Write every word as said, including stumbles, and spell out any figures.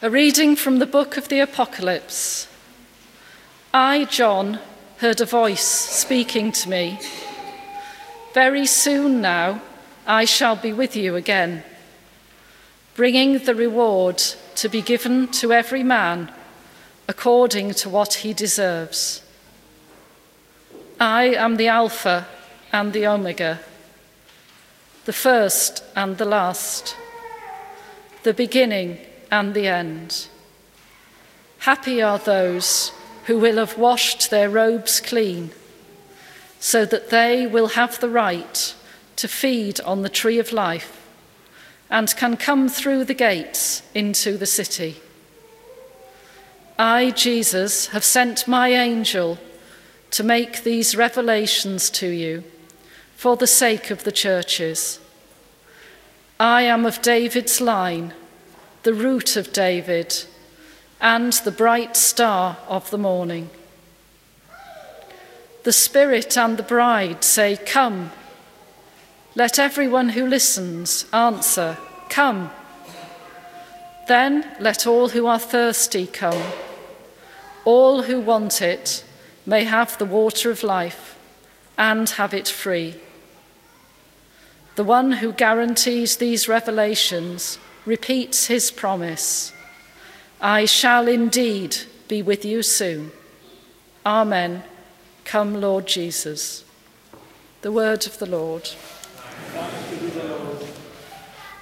A reading from the book of the Apocalypse. I, John, heard a voice speaking to me. Very soon now, I shall be with you again, bringing the reward to be given to every man according to what he deserves. I am the Alpha and the Omega, the first and the last, the beginning and the end. Happy are those who will have washed their robes clean, so that they will have the right to feed on the tree of life and can come through the gates into the city. I, Jesus, have sent my angel to make these revelations to you for the sake of the churches. I am of David's line, the root of David, and the bright star of the morning. The Spirit and the bride say, "Come." Let everyone who listens answer, "Come." Then let all who are thirsty come. All who want it may have the water of life and have it free. The one who guarantees these revelations repeats his promise. I shall indeed be with you soon. Amen. Come, Lord Jesus. The word of the Lord.